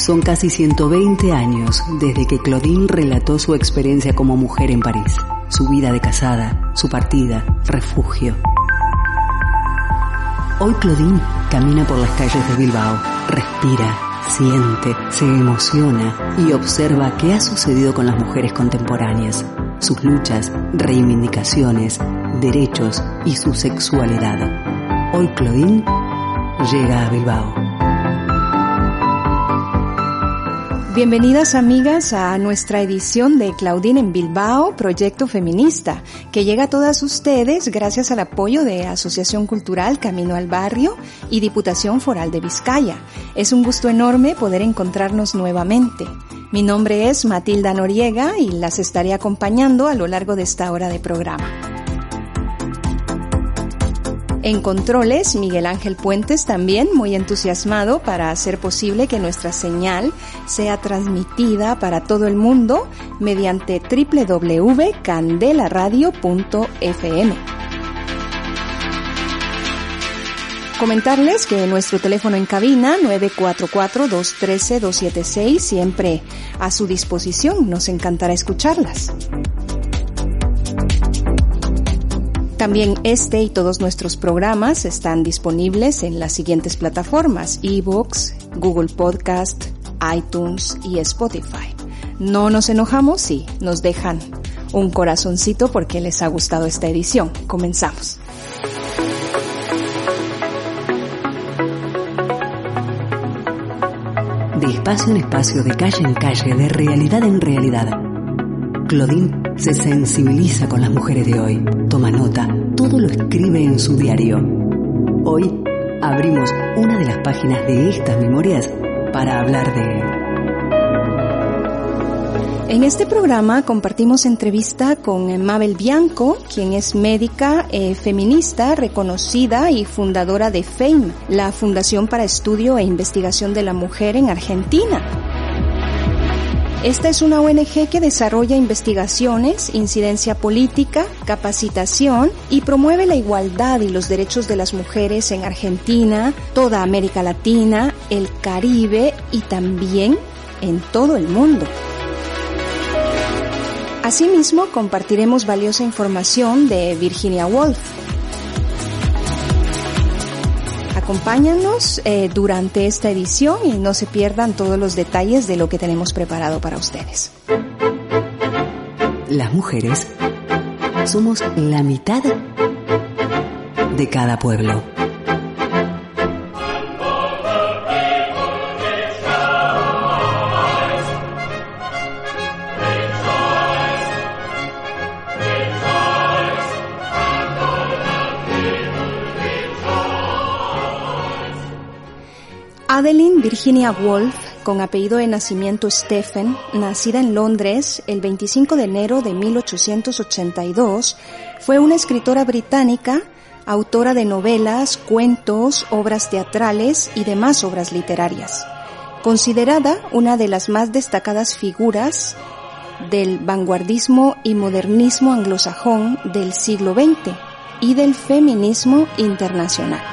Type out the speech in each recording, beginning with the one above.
Son casi 120 años desde que Claudine relató su experiencia como mujer en París, su vida de casada, su partida, refugio. Hoy Claudine camina por las calles de Bilbao, respira, siente, se emociona y observa qué ha sucedido con las mujeres contemporáneas, sus luchas, reivindicaciones, derechos y su sexualidad. Hoy Claudine llega a Bilbao. Bienvenidas amigas a nuestra edición de Claudine en Bilbao, Proyecto Feminista, que llega a todas ustedes gracias al apoyo de Asociación Cultural Camino al Barrio y Diputación Foral de Vizcaya. Es un gusto enorme poder encontrarnos nuevamente. Mi nombre es Matilda Noriega y las estaré acompañando a lo largo de esta hora de programa. En controles, Miguel Ángel Puentes también muy entusiasmado para hacer posible que nuestra señal sea transmitida para todo el mundo mediante www.candelaradio.fm. Comentarles que nuestro teléfono en cabina 944-213-276 siempre a su disposición. Nos encantará escucharlas. También este y todos nuestros programas están disponibles en las siguientes plataformas: iVoox, Google Podcast, iTunes y Spotify. No nos enojamos si nos dejan un corazoncito porque les ha gustado esta edición. Comenzamos. De espacio en espacio, de calle en calle, de realidad en realidad, Claudine se sensibiliza con las mujeres de hoy, toma nota, todo lo escribe en su diario. Hoy abrimos una de las páginas de estas memorias para hablar de... En este programa compartimos entrevista con Mabel Bianco, quien es médica feminista reconocida y fundadora de FAME, la Fundación para Estudio e Investigación de la Mujer en Argentina. Esta es una ONG que desarrolla investigaciones, incidencia política, capacitación y promueve la igualdad y los derechos de las mujeres en Argentina, toda América Latina, el Caribe y también en todo el mundo. Asimismo, compartiremos valiosa información de Virginia Woolf. Acompáñanos durante esta edición y no se pierdan todos los detalles de lo que tenemos preparado para ustedes. Las mujeres somos la mitad de cada pueblo. Adeline Virginia Woolf, con apellido de nacimiento Stephen, nacida en Londres el 25 de enero de 1882, fue una escritora británica, autora de novelas, cuentos, obras teatrales y demás obras literarias. Considerada una de las más destacadas figuras del vanguardismo y modernismo anglosajón del siglo XX y del feminismo internacional.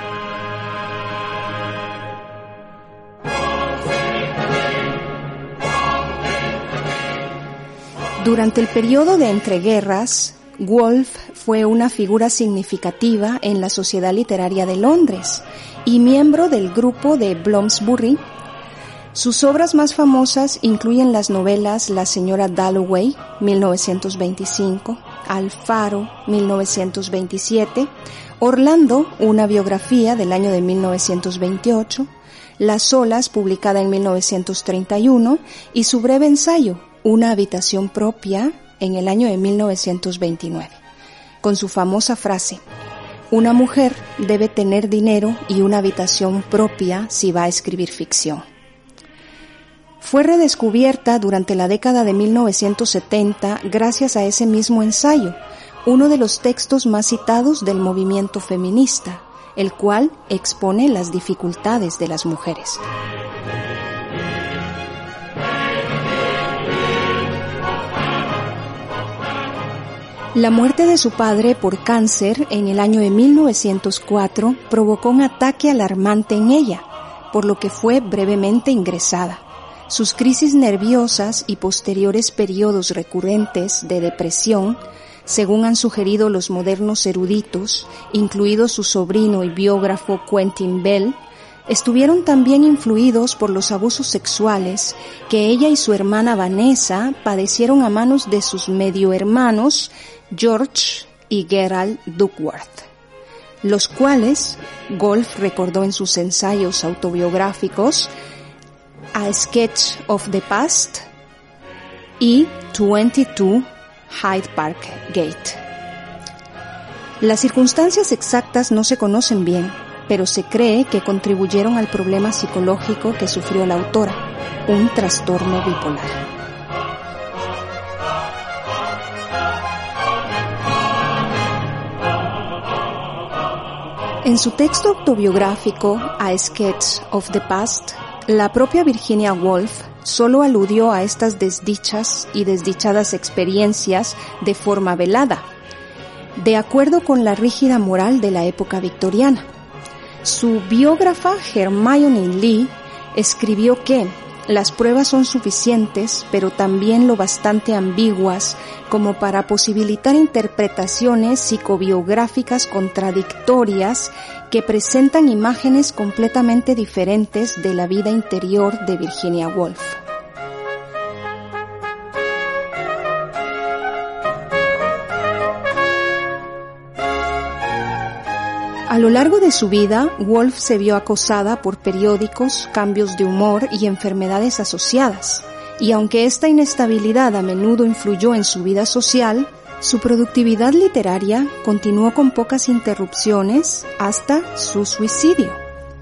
Durante el periodo de entreguerras, Woolf fue una figura significativa en la sociedad literaria de Londres y miembro del grupo de Bloomsbury. Sus obras más famosas incluyen las novelas La señora Dalloway, 1925, Alfaro, 1927, Orlando, una biografía del año de 1928, Las olas, publicada en 1931, y su breve ensayo, Una habitación propia, en el año de 1929, con su famosa frase: una mujer debe tener dinero y una habitación propia si va a escribir ficción. Fue redescubierta durante la década de 1970 gracias a ese mismo ensayo, uno de los textos más citados del movimiento feminista, el cual expone las dificultades de las mujeres. La muerte de su padre por cáncer en el año de 1904 provocó un ataque alarmante en ella, por lo que fue brevemente ingresada. Sus crisis nerviosas y posteriores periodos recurrentes de depresión, según han sugerido los modernos eruditos, incluido su sobrino y biógrafo Quentin Bell, estuvieron también influidos por los abusos sexuales que ella y su hermana Vanessa padecieron a manos de sus medio hermanos George y Gerald Duckworth, los cuales Woolf recordó en sus ensayos autobiográficos A Sketch of the Past y 22 Hyde Park Gate. Las circunstancias exactas no se conocen bien, pero se cree que contribuyeron al problema psicológico que sufrió la autora, un trastorno bipolar. En su texto autobiográfico A Sketch of the Past, la propia Virginia Woolf solo aludió a estas desdichas y desdichadas experiencias de forma velada, de acuerdo con la rígida moral de la época victoriana. Su biógrafa Hermione Lee escribió que las pruebas son suficientes, pero también lo bastante ambiguas como para posibilitar interpretaciones psicobiográficas contradictorias que presentan imágenes completamente diferentes de la vida interior de Virginia Woolf. A lo largo de su vida, Woolf se vio acosada por periódicos, cambios de humor y enfermedades asociadas, y aunque esta inestabilidad a menudo influyó en su vida social, su productividad literaria continuó con pocas interrupciones hasta su suicidio.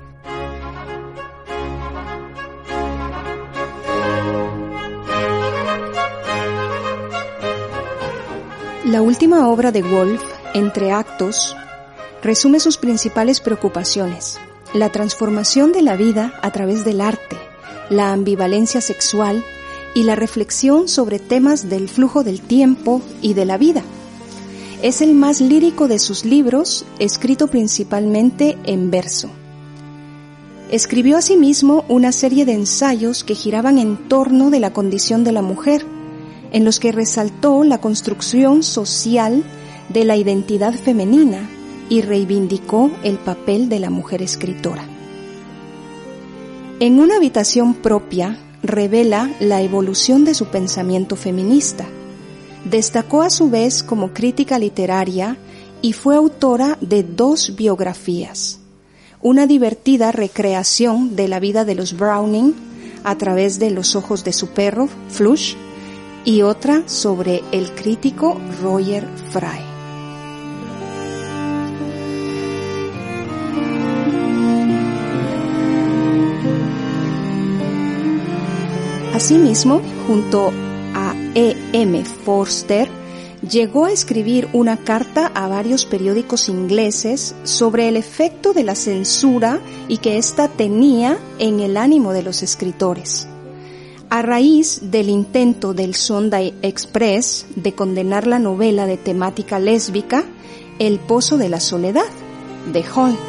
La última obra de Woolf, Entre actos, resume sus principales preocupaciones: la transformación de la vida a través del arte, la ambivalencia sexual y la reflexión sobre temas del flujo del tiempo y de la vida. Es el más lírico de sus libros, escrito principalmente en verso. Escribió asimismo una serie de ensayos que giraban en torno de la condición de la mujer, en los que resaltó la construcción social de la identidad femenina y reivindicó el papel de la mujer escritora. En una habitación propia, revela la evolución de su pensamiento feminista. Destacó a su vez como crítica literaria y fue autora de 2 biografías: una divertida recreación de la vida de los Browning a través de los ojos de su perro, Flush, y otra sobre el crítico Roger Fry. Asimismo, junto a E.M. Forster, llegó a escribir una carta a varios periódicos ingleses sobre el efecto de la censura y que ésta tenía en el ánimo de los escritores. A raíz del intento del Sunday Express de condenar la novela de temática lésbica El pozo de la soledad, de Hall.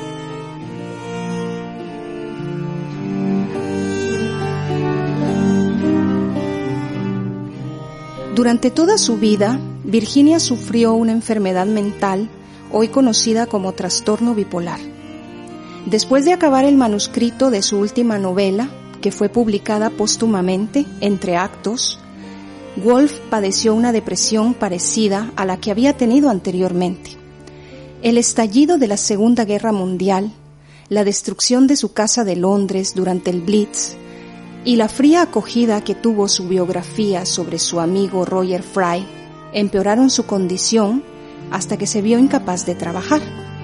Durante toda su vida, Virginia sufrió una enfermedad mental, hoy conocida como trastorno bipolar. Después de acabar el manuscrito de su última novela, que fue publicada póstumamente, Entre actos, Woolf padeció una depresión parecida a la que había tenido anteriormente. El estallido de la Segunda Guerra Mundial, la destrucción de su casa de Londres durante el Blitz, y la fría acogida que tuvo su biografía sobre su amigo Roger Fry empeoraron su condición hasta que se vio incapaz de trabajar.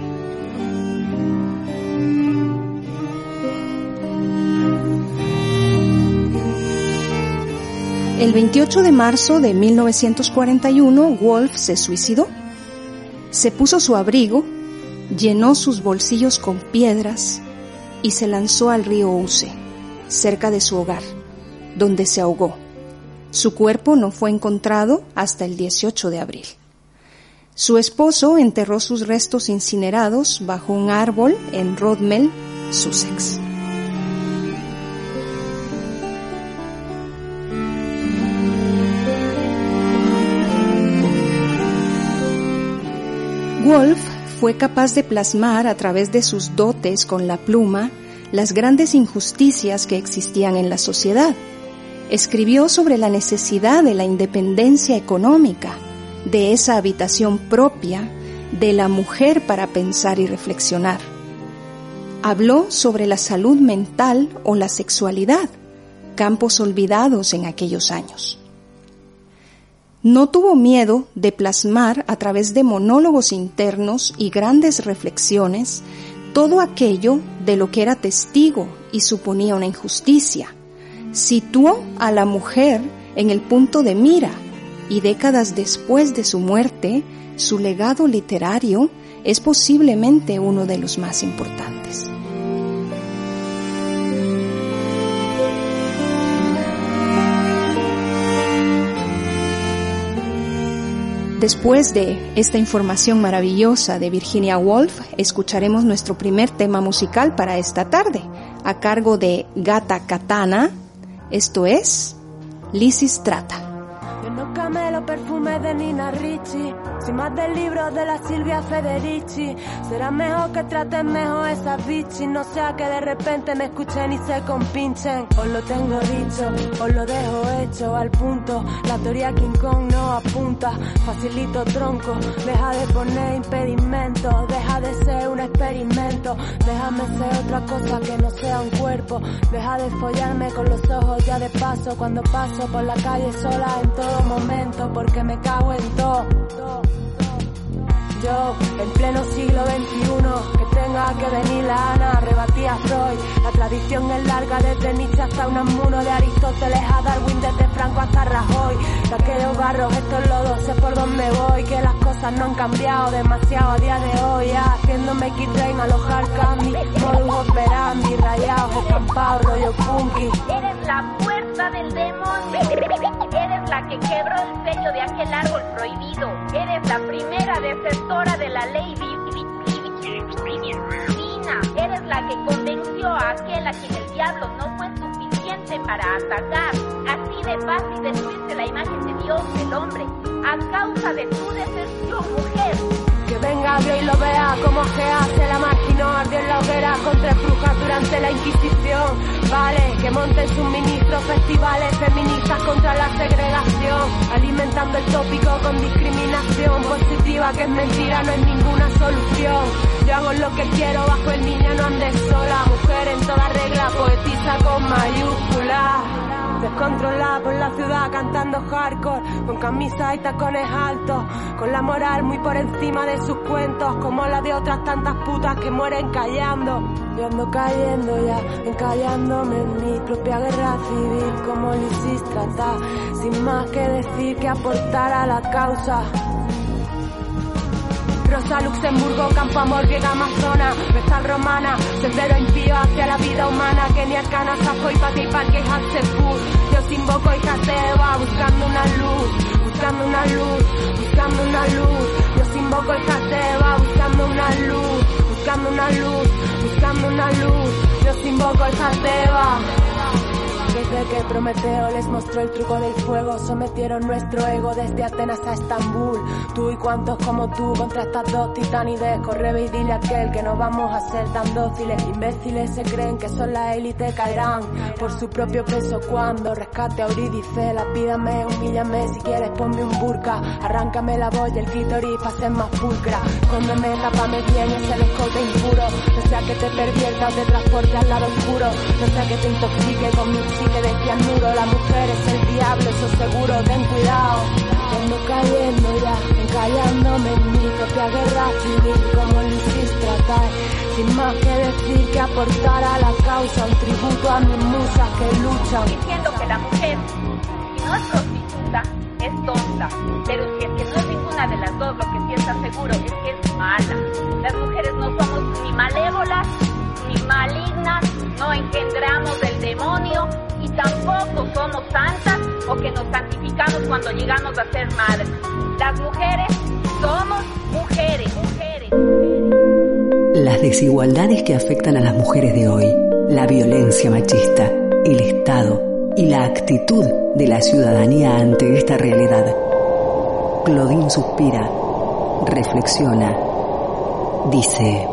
El 28 de marzo de 1941, Woolf se suicidó. Se puso su abrigo, llenó sus bolsillos con piedras y se lanzó al río Ouse, cerca de su hogar, donde se ahogó. Su cuerpo no fue encontrado hasta el 18 de abril. Su esposo enterró sus restos incinerados bajo un árbol en Rodmell, Sussex. fue capaz de plasmar a través de sus dotes con la pluma las grandes injusticias que existían en la sociedad. Escribió sobre la necesidad de la independencia económica, de esa habitación propia de la mujer para pensar y reflexionar. Habló sobre la salud mental o la sexualidad, campos olvidados en aquellos años. No tuvo miedo de plasmar a través de monólogos internos y grandes reflexiones todo aquello de lo que era testigo y suponía una injusticia. Situó a la mujer en el punto de mira y décadas después de su muerte, su legado literario es posiblemente uno de los más importantes. Después de esta información maravillosa de Virginia Woolf, escucharemos nuestro primer tema musical para esta tarde, a cargo de Gata Katana. Esto es Lysistrata. Yo no camelo perfume de Nina Ricci, sin más del libro de la Silvia Federici. Será mejor que traten mejor esas bichis, no sea que de repente me escuchen y se compinchen. Os lo tengo dicho, os lo dejo hecho al punto. La teoría King Kong no apunta, facilito tronco. Deja de poner impedimentos, deja de ser un experimento. Déjame ser otra cosa que no sea un cuerpo. Deja de follarme con los ojos ya de paso, cuando paso por la calle sola en todo momento, porque me cago en todo. Yo, en pleno siglo XXI, que tenga que venir la Ana, rebatí a Freud. La tradición es larga, desde Nietzsche hasta Unamuno, de Aristóteles a Darwin, desde Franco hasta Rajoy. De aquellos barros, estos lodos, sé por dónde voy, que las cosas no han cambiado demasiado a día de hoy. Haciéndome X-Train, alojar Candy, modus operandi, rayados, estampados, rollo punky. Eres la puerta del demonio, eres la que quebró el sello de aquel árbol prohibido, eres la primera desertora de la ley divina, eres la que convenció a aquel a quien el diablo no fue suficiente para atacar. Así de fácil destruirse la imagen de Dios del hombre a causa de tu deserción, mujer. Que venga alguien y lo vea como que hace la marginó, ardió en la hoguera con 3 brujas durante la Inquisición. Vale, que monten sus ministros, festivales feministas contra la segregación, alimentando el tópico con discriminación positiva, que es mentira, no es ninguna solución. Yo hago lo que quiero bajo el niño, no andes sola. Mujer en toda regla, poetisa con mayúsculas. Descontrolada por la ciudad cantando hardcore, con camisas y tacones altos, con la moral muy por encima de sus cuentos, como la de otras tantas putas que mueren callando. Yo ando cayendo ya, encallándome en mi propia guerra civil, como Lysistrata, sin más que decir que aportar a la causa. Rosa, Luxemburgo, Campo Amor, Griega, Amazona, Vestal Romana, sendero impío hacia la vida humana, Kenia, Cana, Safo y Pati, Parque, Hatsepur. Yo invoco hijas de Eva, buscando una luz, buscando una luz, buscando una luz. Yo invoco hijas de Eva, buscando una luz, buscando una luz, buscando una luz. Yo invoco hijas de Eva. Desde que Prometeo les mostró el truco del fuego, sometieron nuestro ego desde Atenas a Estambul. Tú y cuantos como tú contra estas dos titanides. Corre y dile a aquel que no vamos a ser tan dóciles. Imbéciles se creen que son la élite, caerán por su propio peso cuando rescate a Eurídice. Lapídame, humíllame, si quieres ponme un burka. Arráncame la voz y el clítoris pa' ser más pulcra. Cóndeme, tápame bien ese escote impuro. No sea que te pervierta o te transporte al lado oscuro. No sea que te intoxique con mi que decía muro, la mujer es el diablo, eso seguro, ten cuidado. Ando cayendo ya, encallándome en mi propia guerra civil, como Lysistrata, sin más que decir que aportar a la causa, un tributo a mis musas que luchan. Diciendo que la mujer, si no es prostituta, es tonta, pero si es que no es ninguna de las dos, lo que sí está seguro es que es mala. Las mujeres no somos ni malévolas, ni malignas, no engendramos del demonio, y tampoco somos santas o que nos santificamos cuando llegamos a ser madres. Las mujeres somos mujeres, mujeres. Las desigualdades que afectan a las mujeres de hoy, la violencia machista, el Estado y la actitud de la ciudadanía ante esta realidad. Claudine suspira, reflexiona dice: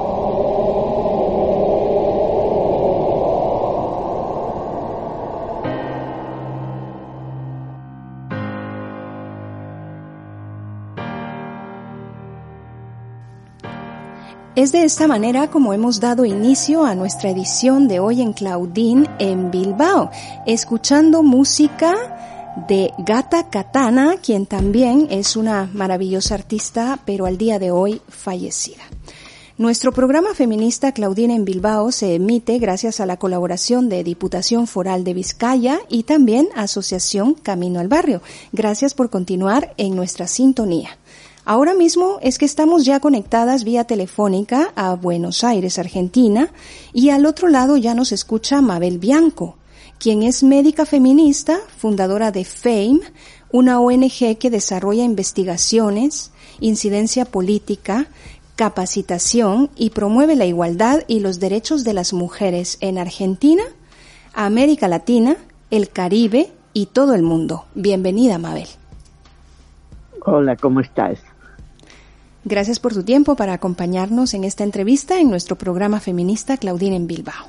Es de esta manera como hemos dado inicio a nuestra edición de hoy en Claudine en Bilbao, escuchando música de Gata Katana, quien también es una maravillosa artista, pero al día de hoy fallecida. Nuestro programa feminista Claudine en Bilbao se emite gracias a la colaboración de Diputación Foral de Vizcaya y también Asociación Camino al Barrio. Gracias por continuar en nuestra sintonía. Ahora mismo es que estamos ya conectadas vía telefónica a Buenos Aires, Argentina, y al otro lado ya nos escucha Mabel Bianco, quien es médica feminista, fundadora de FAME, una ONG que desarrolla investigaciones, incidencia política, capacitación y promueve la igualdad y los derechos de las mujeres en Argentina, América Latina, el Caribe y todo el mundo. Bienvenida, Mabel. Hola, ¿cómo estás? Gracias por tu tiempo para acompañarnos en esta entrevista en nuestro programa feminista Claudine en Bilbao.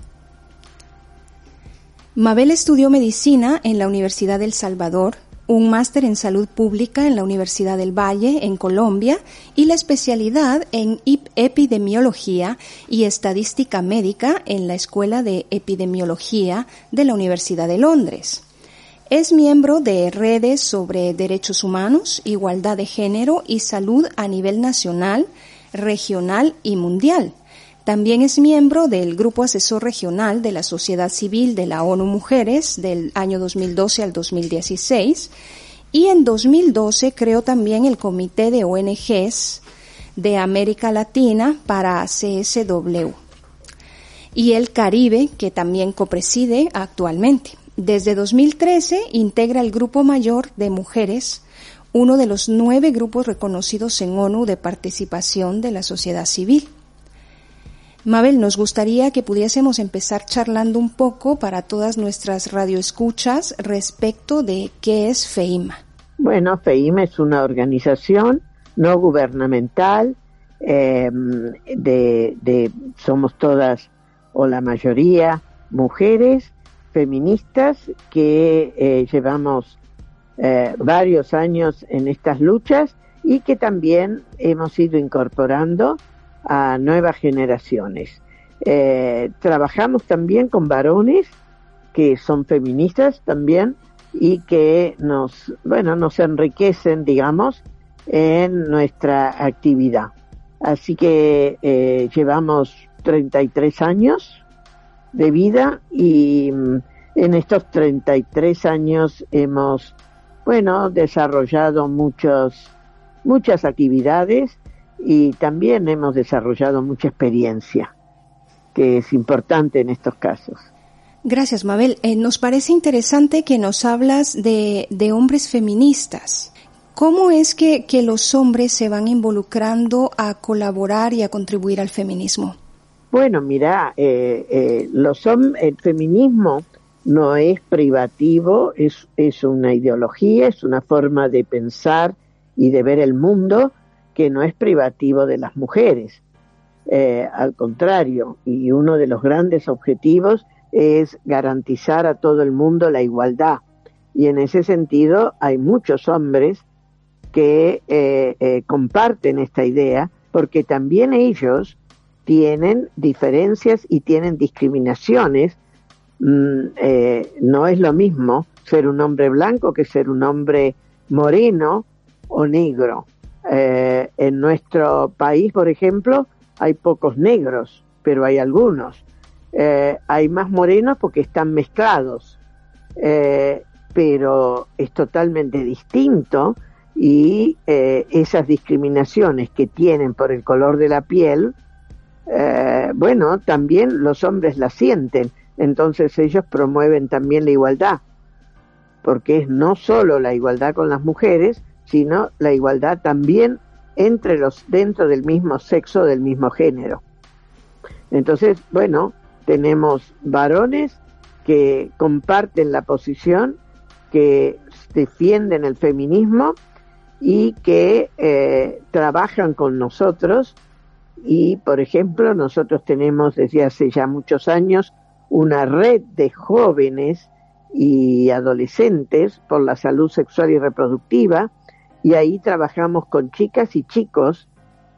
Mabel estudió medicina en la Universidad del Salvador, un máster en salud pública en la Universidad del Valle, en Colombia, y la especialidad en epidemiología y estadística médica en la Escuela de Epidemiología de la Universidad de Londres. Es miembro de redes sobre derechos humanos, igualdad de género y salud a nivel nacional, regional y mundial. También es miembro del Grupo Asesor Regional de la Sociedad Civil de la ONU Mujeres del año 2012 al 2016 y en 2012 creó también el Comité de ONGs de América Latina para CSW y el Caribe, que también copreside actualmente. Desde 2013 integra el Grupo Mayor de Mujeres, uno de los 9 grupos reconocidos en ONU de participación de la sociedad civil. Mabel, nos gustaría que pudiésemos empezar charlando un poco para todas nuestras radioescuchas respecto de qué es FEIM. Bueno, FEIM es una organización no gubernamental, somos todas o la mayoría mujeres feministas que llevamos varios años en estas luchas y que también hemos ido incorporando a nuevas generaciones. Trabajamos también con varones que son feministas también y que nos enriquecen, digamos, en nuestra actividad. Así que llevamos 33 años de vida y en estos 33 años hemos, desarrollado muchas actividades y también hemos desarrollado mucha experiencia, que es importante en estos casos. Gracias, Mabel. Nos parece interesante que nos hablas de hombres feministas. ¿Cómo es que los hombres se van involucrando a colaborar y a contribuir al feminismo? Bueno, mira, el feminismo no es privativo, es una ideología, es una forma de pensar y de ver el mundo que no es privativo de las mujeres. Al contrario, y uno de los grandes objetivos es garantizar a todo el mundo la igualdad. Y en ese sentido hay muchos hombres que comparten esta idea, porque también ellos tienen diferencias y tienen discriminaciones. No es lo mismo ser un hombre blanco que ser un hombre moreno o negro. En nuestro país, por ejemplo, hay pocos negros, pero hay algunos. Hay más morenos porque están mezclados, pero es totalmente distinto y esas discriminaciones que tienen por el color de la piel, también los hombres las sienten, entonces ellos promueven también la igualdad, porque es no solo la igualdad con las mujeres, sino la igualdad también dentro del mismo sexo, del mismo género. Entonces, tenemos varones que comparten la posición, que defienden el feminismo y que trabajan con nosotros y, por ejemplo, nosotros tenemos desde hace ya muchos años una red de jóvenes y adolescentes por la salud sexual y reproductiva, y ahí trabajamos con chicas y chicos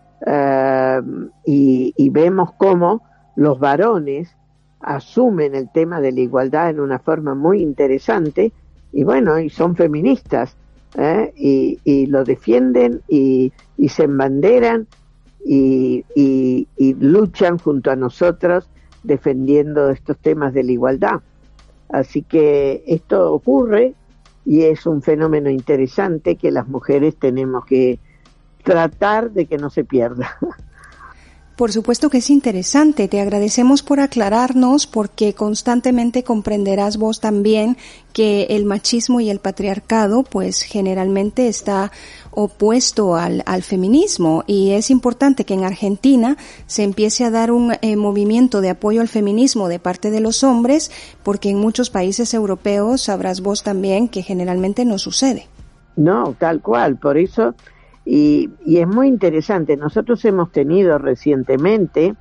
y vemos cómo los varones asumen el tema de la igualdad en una forma muy interesante, y bueno, y son feministas, y lo defienden y se embanderan y luchan junto a nosotros defendiendo estos temas de la igualdad. Así que esto ocurre y es un fenómeno interesante que las mujeres tenemos que tratar de que no se pierda. Por supuesto que es interesante, te agradecemos por aclararnos, porque constantemente comprenderás vos también que el machismo y el patriarcado pues generalmente está opuesto al feminismo, y es importante que en Argentina se empiece a dar un movimiento de apoyo al feminismo de parte de los hombres, porque en muchos países europeos sabrás vos también que generalmente no sucede. No, tal cual, por eso... Y es muy interesante. Nosotros hemos tenido recientemente,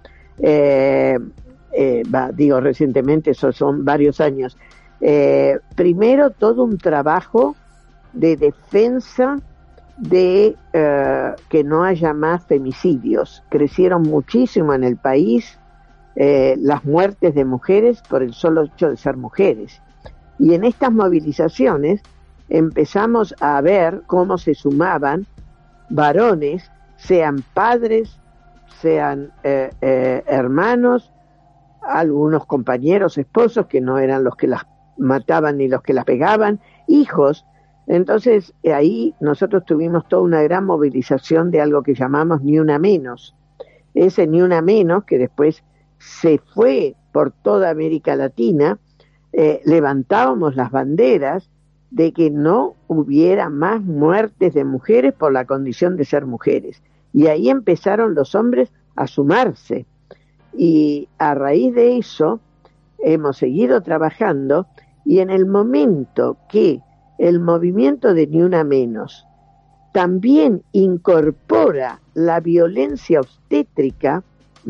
recientemente, eso son varios años, primero todo un trabajo de defensa de que no haya más femicidios. Crecieron muchísimo en el país las muertes de mujeres por el solo hecho de ser mujeres. Y en estas movilizaciones empezamos a ver cómo se sumaban varones, sean padres, sean hermanos, algunos compañeros, esposos, que no eran los que las mataban ni los que las pegaban, hijos. Entonces ahí nosotros tuvimos toda una gran movilización de algo que llamamos Ni Una Menos. Ese Ni Una Menos, que después se fue por toda América Latina, levantábamos las banderas de que no hubiera más muertes de mujeres por la condición de ser mujeres. Y ahí empezaron los hombres a sumarse. Y a raíz de eso hemos seguido trabajando, y en el momento que el movimiento de Ni Una Menos también incorpora la violencia obstétrica,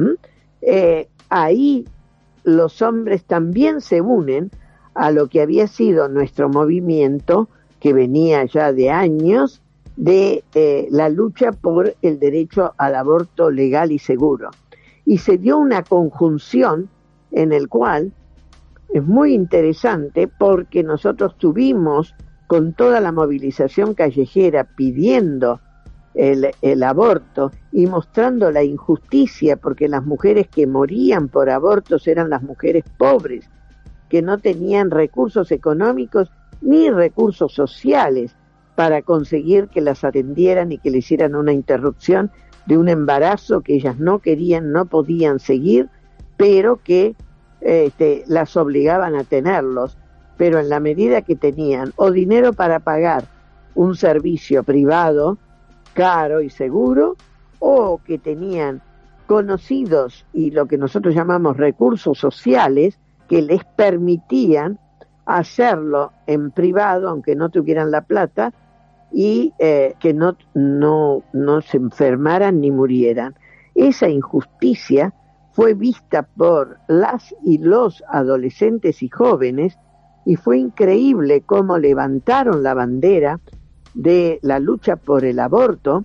ahí los hombres también se unen a lo que había sido nuestro movimiento, que venía ya de años, de la lucha por el derecho al aborto legal y seguro. Y se dio una conjunción en el cual es muy interesante, porque nosotros tuvimos con toda la movilización callejera pidiendo el aborto y mostrando la injusticia, porque las mujeres que morían por abortos eran las mujeres pobres, que no tenían recursos económicos ni recursos sociales para conseguir que las atendieran y que le hicieran una interrupción de un embarazo que ellas no querían, no podían seguir, pero que las obligaban a tenerlos. Pero en la medida que tenían o dinero para pagar un servicio privado caro y seguro, o que tenían conocidos y lo que nosotros llamamos recursos sociales, que les permitían hacerlo en privado, aunque no tuvieran la plata, y que no se enfermaran ni murieran. Esa injusticia fue vista por las y los adolescentes y jóvenes, y fue increíble cómo levantaron la bandera de la lucha por el aborto,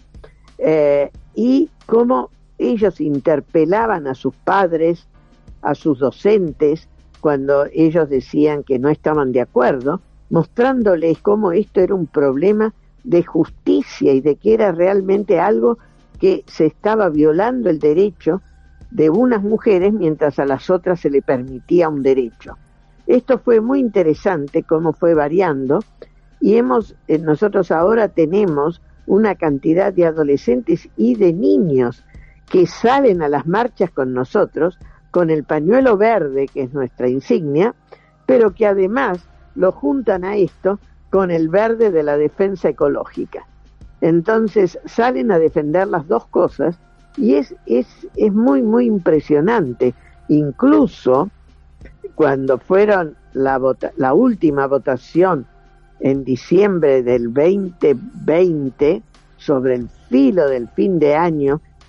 y cómo ellos interpelaban a sus padres, a sus docentes, cuando ellos decían que no estaban de acuerdo, mostrándoles cómo esto era un problema de justicia y de que era realmente algo que se estaba violando el derecho de unas mujeres mientras a las otras se le permitía un derecho. Esto fue muy interesante cómo fue variando, y nosotros ahora tenemos una cantidad de adolescentes y de niños que salen a las marchas con nosotros con el pañuelo verde, que es nuestra insignia, pero que además lo juntan a esto con el verde de la defensa ecológica. Entonces salen a defender las dos cosas, y es muy, muy impresionante. Incluso cuando fueron la última votación en diciembre del 2020, sobre el filo del fin de año,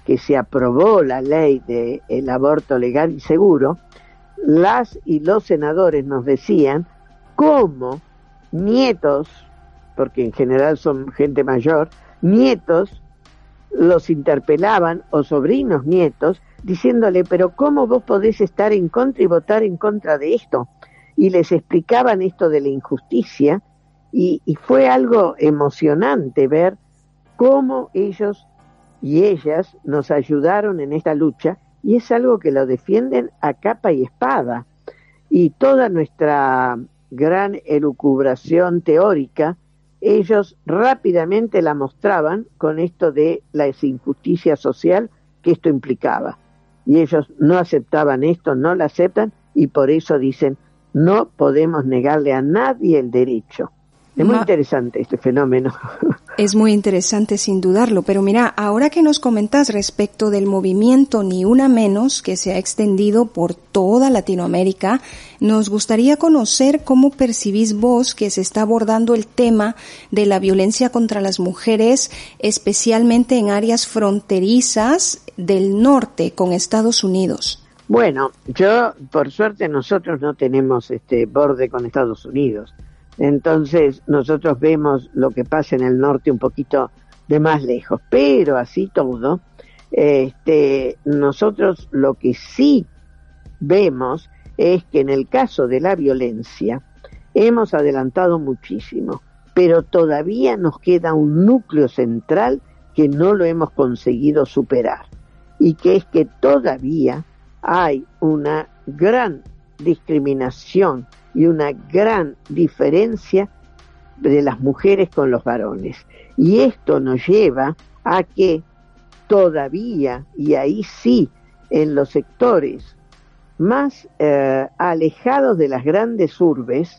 que se aprobó la ley del aborto legal y seguro, las y los senadores nos decían cómo nietos, porque en general son gente mayor, nietos los interpelaban, o sobrinos nietos, diciéndole, pero ¿cómo vos podés estar en contra y votar en contra de esto? Y les explicaban esto de la injusticia, y fue algo emocionante ver cómo ellos y ellas nos ayudaron en esta lucha, y es algo que lo defienden a capa y espada. Y toda nuestra gran elucubración teórica, ellos rápidamente la mostraban con esto de la injusticia social que esto implicaba. Y ellos no aceptaban esto, no la aceptan, y por eso dicen, no podemos negarle a nadie el derecho. Es muy interesante este fenómeno. Es muy interesante sin dudarlo, pero mira, ahora que nos comentas respecto del movimiento Ni Una Menos, que se ha extendido por toda Latinoamérica, nos gustaría conocer cómo percibís vos que se está abordando el tema de la violencia contra las mujeres, especialmente en áreas fronterizas del norte con Estados Unidos. Bueno, por suerte nosotros no tenemos borde con Estados Unidos. Entonces nosotros vemos lo que pasa en el norte un poquito de más lejos, pero así todo, nosotros lo que sí vemos es que en el caso de la violencia hemos adelantado muchísimo, pero todavía nos queda un núcleo central que no lo hemos conseguido superar, y que es que todavía hay una gran discriminación y una gran diferencia de las mujeres con los varones. Y esto nos lleva a que todavía, y ahí sí, en los sectores más alejados de las grandes urbes,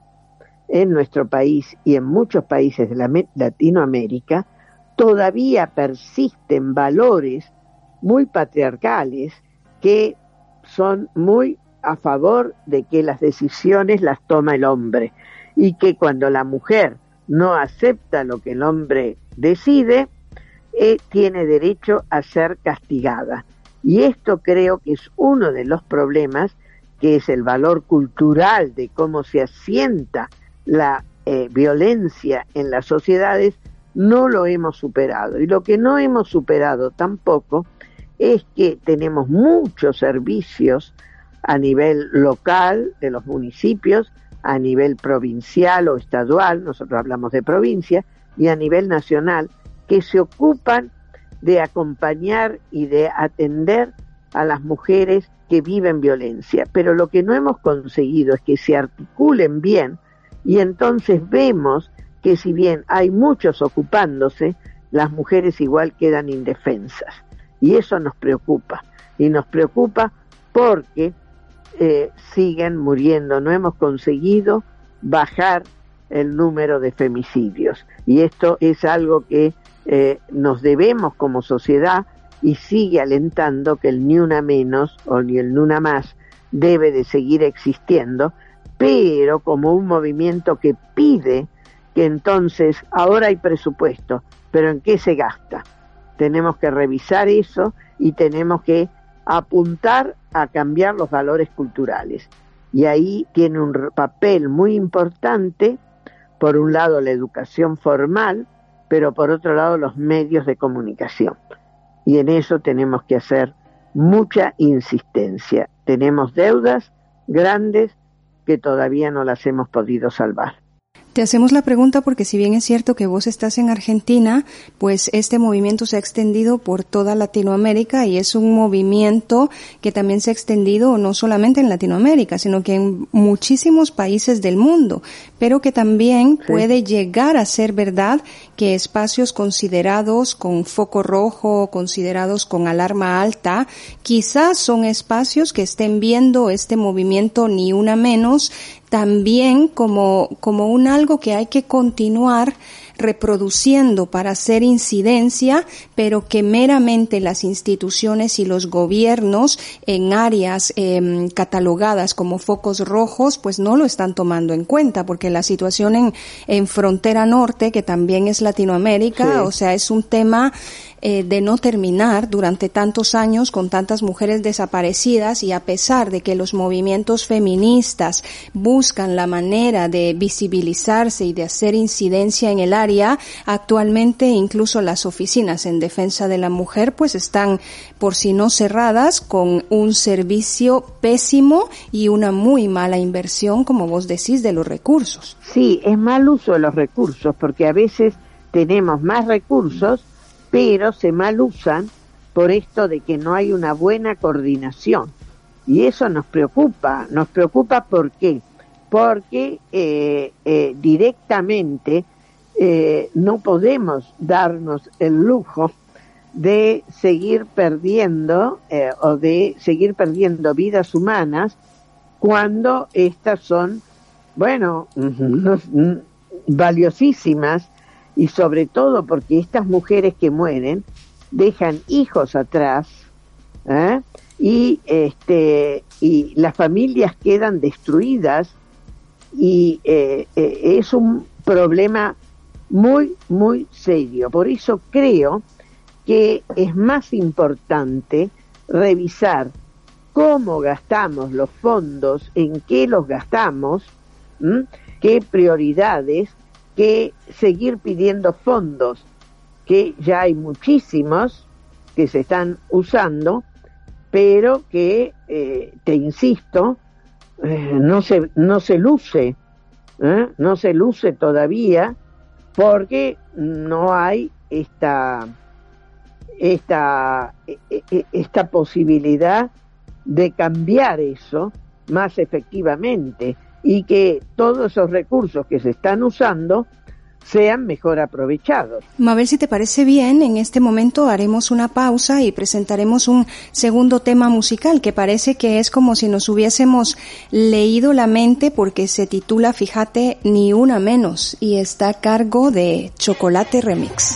en nuestro país y en muchos países de Latinoamérica, todavía persisten valores muy patriarcales que son muy a favor de que las decisiones las toma el hombre, y que cuando la mujer no acepta lo que el hombre decide, tiene derecho a ser castigada. Y esto creo que es uno de los problemas, que es el valor cultural de cómo se asienta la violencia en las sociedades. No lo hemos superado, y lo que no hemos superado tampoco es que tenemos muchos servicios a nivel local de los municipios, a nivel provincial o estadual, nosotros hablamos de provincia, y a nivel nacional, que se ocupan de acompañar y de atender a las mujeres que viven violencia. Pero lo que no hemos conseguido es que se articulen bien, y entonces vemos que si bien hay muchos ocupándose, las mujeres igual quedan indefensas. Y eso nos preocupa, y nos preocupa porque siguen muriendo. No hemos conseguido bajar el número de femicidios, y esto es algo que nos debemos como sociedad, y sigue alentando que el Ni Una Menos o ni el Ni Una Más debe de seguir existiendo, pero como un movimiento que pide que entonces ahora hay presupuesto, pero ¿en qué se gasta? Tenemos que revisar eso, y tenemos que apuntar a cambiar los valores culturales. Y ahí tiene un papel muy importante, por un lado la educación formal, pero por otro lado los medios de comunicación. Y en eso tenemos que hacer mucha insistencia. Tenemos deudas grandes que todavía no las hemos podido salvar. Te hacemos la pregunta porque si bien es cierto que vos estás en Argentina, pues este movimiento se ha extendido por toda Latinoamérica, y es un movimiento que también se ha extendido no solamente en Latinoamérica, sino que en muchísimos países del mundo, pero que también puede llegar a ser verdad que espacios considerados con foco rojo, considerados con alarma alta, quizás son espacios que estén viendo este movimiento Ni Una Menos también como un algo que hay que continuar reproduciendo para hacer incidencia, pero que meramente las instituciones y los gobiernos en áreas catalogadas como focos rojos, pues no lo están tomando en cuenta, porque la situación en frontera norte, que también es Latinoamérica, sí. O sea, es un tema de no terminar durante tantos años con tantas mujeres desaparecidas, y a pesar de que los movimientos feministas buscan la manera de visibilizarse y de hacer incidencia en el área, actualmente incluso las oficinas en defensa de la mujer pues están, por si no cerradas, con un servicio pésimo y una muy mala inversión, como vos decís, de los recursos. Sí, es mal uso de los recursos, porque a veces tenemos más recursos pero se mal usan por esto de que no hay una buena coordinación. Y eso nos preocupa. ¿Por qué? Porque directamente no podemos darnos el lujo de seguir perdiendo vidas humanas cuando estas son, valiosísimas. Y sobre todo porque estas mujeres que mueren dejan hijos atrás, y las familias quedan destruidas, y es un problema muy, muy serio. Por eso creo que es más importante revisar cómo gastamos los fondos, en qué los gastamos, qué prioridades, que seguir pidiendo fondos, que ya hay muchísimos que se están usando, pero que, te insisto, no se luce todavía, porque no hay esta posibilidad de cambiar eso más efectivamente, y que todos esos recursos que se están usando sean mejor aprovechados. Mabel, si te parece bien, en este momento haremos una pausa y presentaremos un segundo tema musical que parece que es como si nos hubiésemos leído la mente, porque se titula, fíjate, Ni Una Menos, y está a cargo de Chocolate Remix.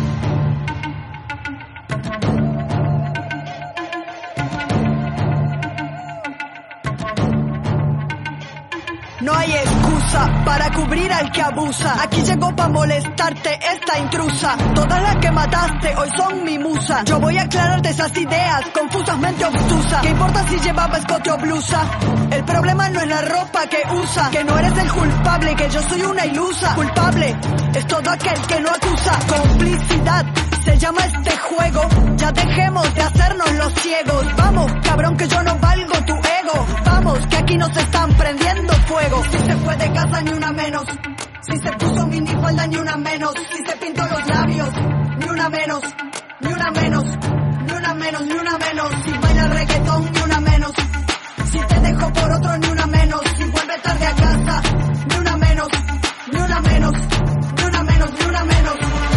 No hay excusa para cubrir al que abusa. Aquí llegó pa' molestarte esta intrusa. Todas las que mataste hoy son mi musa. Yo voy a aclararte esas ideas confusas, mente obtusa. ¿Qué importa si llevaba escote o blusa? El problema no es la ropa que usa, que no eres el culpable, que yo soy una ilusa. Culpable es todo aquel que no acusa. Complicidad se llama este juego. Ya dejemos de hacernos los ciegos. Vamos, cabrón, que yo no valgo tu ego. Vamos, que aquí nos están prendiendo fuego. Si se fue de casa, ni una menos. Si se puso minifalda, ni una menos. Si se pintó los labios, ni una menos. Ni una menos, ni una menos, ni una menos. Si baila reggaetón, ni una menos. Si te dejó por otro, ni una menos. Si vuelve tarde a casa, ni una menos. Ni una menos, ni una menos, ni una menos.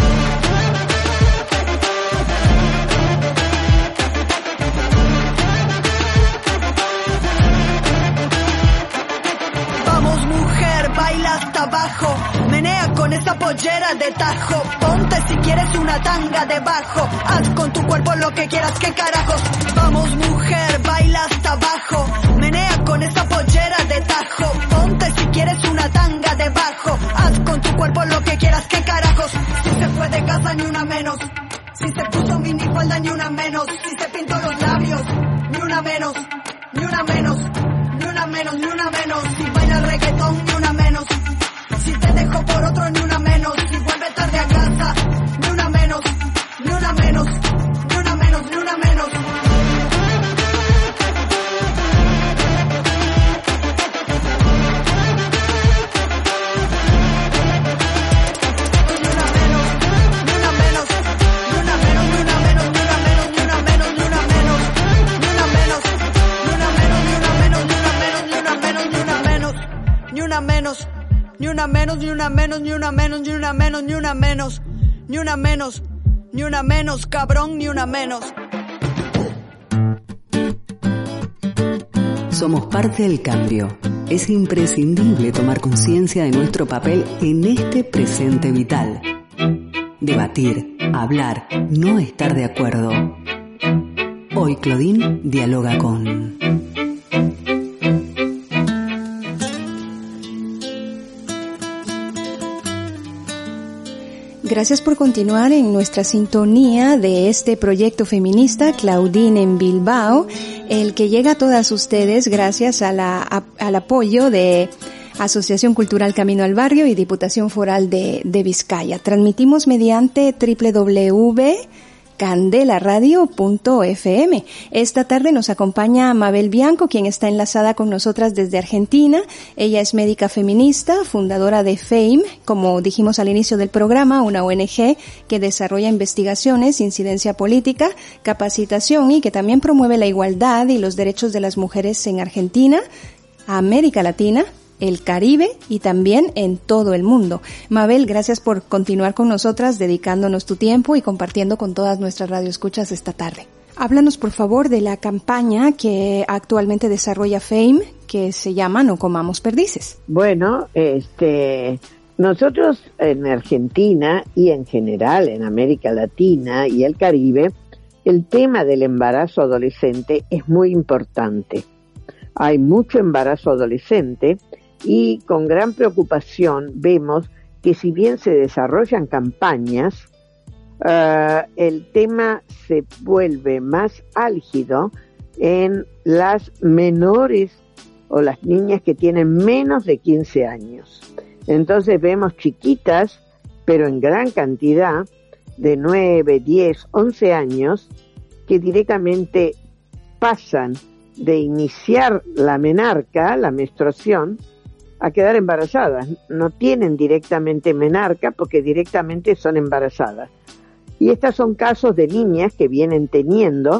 Baila hasta abajo, menea con esa pollera de tajo. Ponte si quieres una tanga debajo. Haz con tu cuerpo lo que quieras, qué carajos. Vamos mujer, baila hasta abajo, menea con esa pollera de tajo. Ponte si quieres una tanga debajo. Haz con tu cuerpo lo que quieras, qué carajos. Si se fue de casa, ni una menos. Si se puso minifalda, ni una menos. Si se pintó los labios, ni una menos. Ni una menos, ni una menos, ni una menos. Si baila reggaetón, ni una menos. Si te dejó por otro, ni una menos. Si vuelve tarde a casa, ni una menos. Ni una menos, ni una menos, ni una menos. Ni una menos, ni una menos, ni una menos, ni una menos, ni una menos, ni una menos, ni una menos, ni una menos, cabrón, ni una menos. Somos parte del cambio. Es imprescindible tomar conciencia de nuestro papel en este presente vital. debatir, hablar, no estar de acuerdo. Hoy Claudine dialoga con... Gracias por continuar en nuestra sintonía de este proyecto feminista Claudine en Bilbao, el que llega a todas ustedes gracias al apoyo de Asociación Cultural Camino al Barrio y Diputación Foral de Vizcaya. Transmitimos mediante www.candelaradio.fm. Esta tarde nos acompaña Mabel Bianco, quien está enlazada con nosotras desde Argentina. Ella es médica feminista, fundadora de FAME, como dijimos al inicio del programa, una ONG que desarrolla investigaciones, incidencia política, capacitación y que también promueve la igualdad y los derechos de las mujeres en Argentina, América Latina, el Caribe y también en todo el mundo. Mabel, gracias por continuar con nosotras, dedicándonos tu tiempo y compartiendo con todas nuestras radioescuchas esta tarde. Háblanos, por favor, de la campaña que actualmente desarrolla FAME, que se llama No Comamos Perdices. Bueno, nosotros en Argentina y en general en América Latina y el Caribe, el tema del embarazo adolescente es muy importante. Hay mucho embarazo adolescente y con gran preocupación vemos que si bien se desarrollan campañas, el tema se vuelve más álgido en las menores o las niñas que tienen menos de 15 años. Entonces vemos chiquitas, pero en gran cantidad, de 9, 10, 11 años, que directamente pasan de iniciar la menarca, la menstruación, a quedar embarazadas. No tienen directamente menarca porque directamente son embarazadas. Y estos son casos de niñas que vienen teniendo,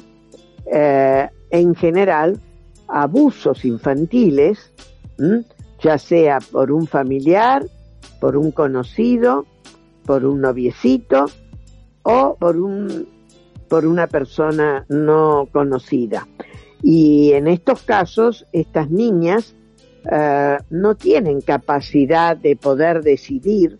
en general, abusos infantiles, ya sea por un familiar, por un conocido, por un noviecito o por una persona no conocida. Y en estos casos, estas niñas no tienen capacidad de poder decidir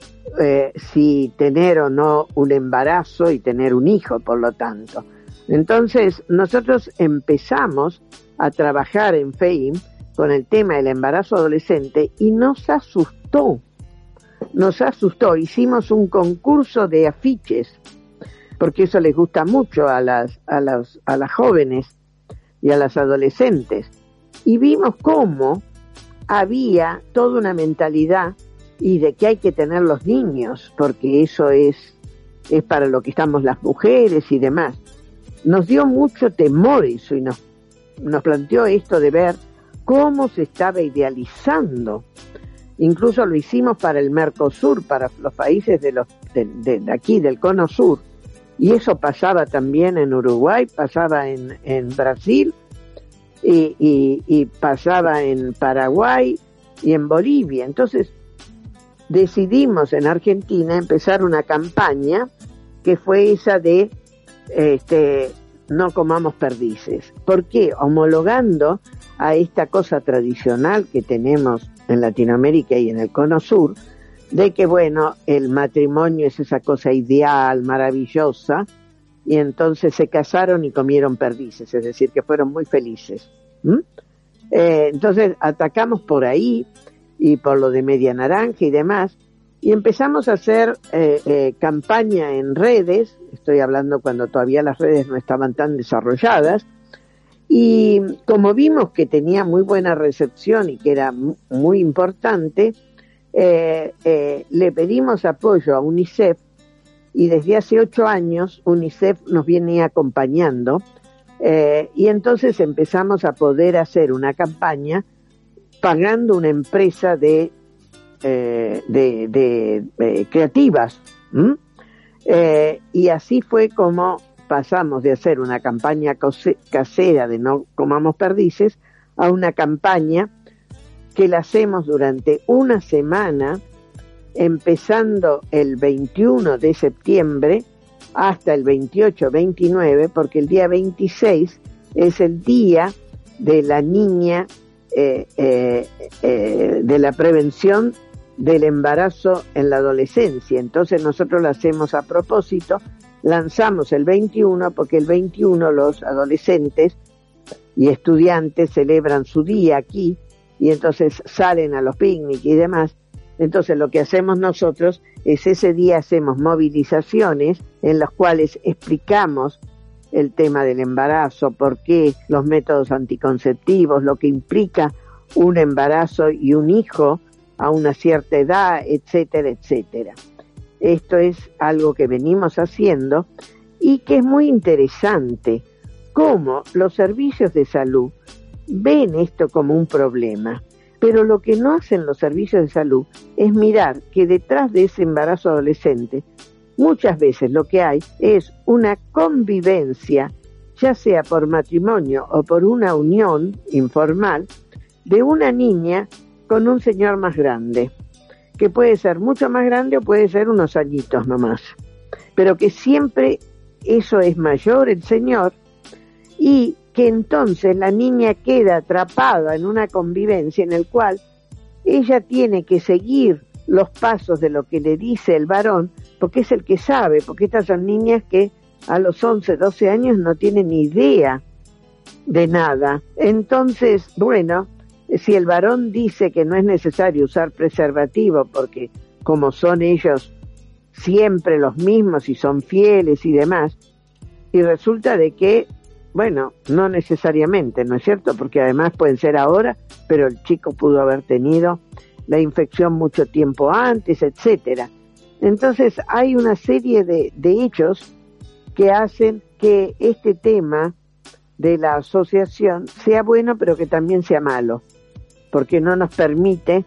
si tener o no un embarazo y tener un hijo, por lo tanto. Entonces, nosotros empezamos a trabajar en FAME con el tema del embarazo adolescente y nos asustó. Hicimos un concurso de afiches, porque eso les gusta mucho a las jóvenes y a las adolescentes, y vimos cómo había toda una mentalidad y de que hay que tener los niños, porque eso es para lo que estamos las mujeres y demás. Nos dio mucho temor eso y nos planteó esto de ver cómo se estaba idealizando. Incluso lo hicimos para el Mercosur, para los países de aquí, del Cono Sur, y eso pasaba también en Uruguay, pasaba en Brasil, y pasaba en Paraguay y en Bolivia. Entonces decidimos en Argentina empezar una campaña que fue esa de no comamos perdices. ¿Por qué? Homologando a esta cosa tradicional que tenemos en Latinoamérica y en el Cono Sur, de que bueno, el matrimonio es esa cosa ideal, maravillosa, y entonces se casaron y comieron perdices, es decir, que fueron muy felices. Entonces atacamos por ahí y por lo de Media Naranja y demás, y empezamos a hacer campaña en redes. Estoy hablando cuando todavía las redes no estaban tan desarrolladas, y como vimos que tenía muy buena recepción y que era muy importante, le pedimos apoyo a UNICEF, y desde hace 8 años UNICEF nos viene acompañando, y entonces empezamos a poder hacer una campaña pagando una empresa de creativas, y así fue como pasamos de hacer una campaña casera de No Comamos Perdices a una campaña que la hacemos durante una semana, empezando el 21 de septiembre hasta el 28-29, porque el día 26 es el día de la niña, de la prevención del embarazo en la adolescencia. Entonces nosotros lo hacemos a propósito, lanzamos el 21 porque el 21 los adolescentes y estudiantes celebran su día aquí y entonces salen a los picnic y demás. Entonces lo que hacemos nosotros es ese día hacemos movilizaciones en las cuales explicamos el tema del embarazo, por qué los métodos anticonceptivos, lo que implica un embarazo y un hijo a una cierta edad, etcétera, etcétera. Esto es algo que venimos haciendo y que es muy interesante, cómo los servicios de salud ven esto como un problema. Pero lo que no hacen los servicios de salud es mirar que detrás de ese embarazo adolescente muchas veces lo que hay es una convivencia, ya sea por matrimonio o por una unión informal, de una niña con un señor más grande, que puede ser mucho más grande o puede ser unos añitos nomás, pero que siempre eso es mayor el señor y que entonces la niña queda atrapada en una convivencia en el cual ella tiene que seguir los pasos de lo que le dice el varón, porque es el que sabe, porque estas son niñas que a los 11, 12 años no tienen ni idea de nada. Entonces, bueno, si el varón dice que no es necesario usar preservativo porque como son ellos siempre los mismos y son fieles y demás, y resulta de que, bueno, no necesariamente, ¿no es cierto? Porque además pueden ser ahora, pero el chico pudo haber tenido la infección mucho tiempo antes, etcétera. Entonces hay una serie de hechos que hacen que este tema de la asociación sea bueno, pero que también sea malo, porque no nos permite